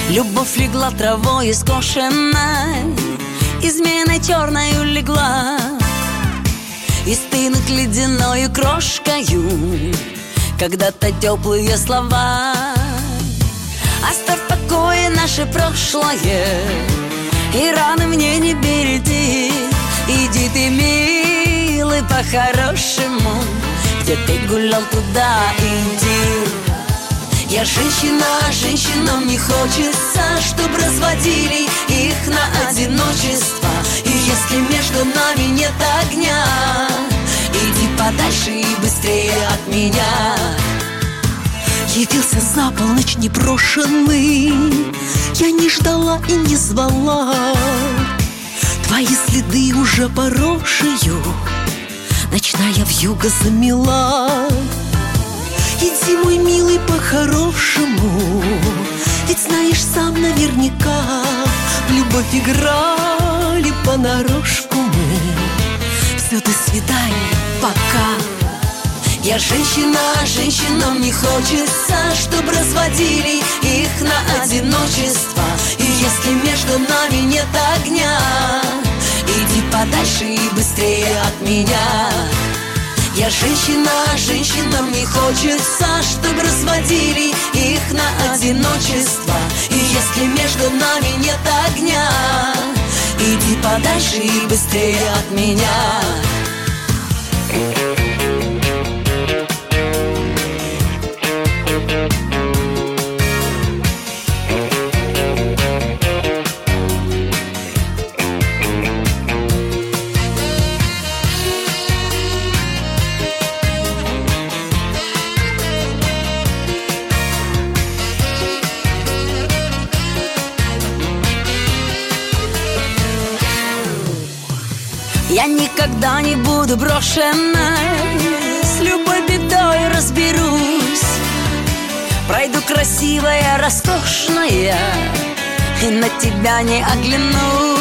Любовь легла травой скошенной, изменой черною легла, и стынут ледяною крошкою когда-то теплые слова. Оставь в покое наше прошлое, и раны мне не береги. Иди ты, милый, по-хорошему, где ты гулял, туда иди. Я женщина, женщинам не хочется, чтоб разводили их на одиночество. И если между нами нет огня, иди подальше и быстрее от меня. Явился за полночь непрошенный, я не ждала и не звала. Твои следы уже по рожью ночная вьюга замела. Иди, мой милый, по-хорошему, ведь знаешь сам наверняка, в любовь играли понарошку мы. Все, до свидания, пока. Я женщина, женщинам не хочется, чтоб разводили их на одиночество. И если между нами нет огня, иди подальше и быстрее от меня. Я женщина, женщинам не хочется, чтоб разводили их на одиночество. И если между нами нет огня, иди подальше и быстрее от меня. Я никогда не буду брошенной, с любой бедой разберусь. Пройду красивая, роскошная, и на тебя не оглянусь.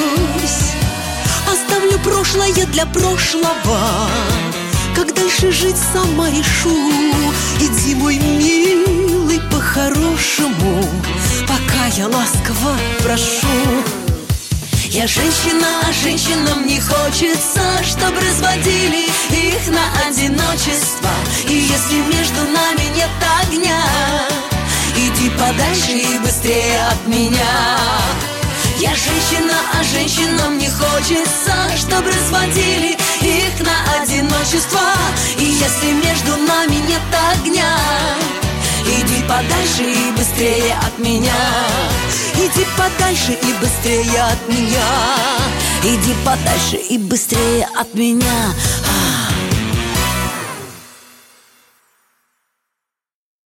Оставлю прошлое для прошлого, как дальше жить сама решу. Иди, мой милый, по-хорошему, пока я ласково прошу. Я женщина, женщинам не хочется, чтоб разводили их на одиночество. И если между нами нет огня, иди подальше и быстрее от меня. Я женщина, а женщинам не хочется, чтоб разводили их на одиночество. И если между нами нет огня, иди подальше и быстрее от меня. Иди подальше и быстрее от меня. Иди подальше и быстрее от меня.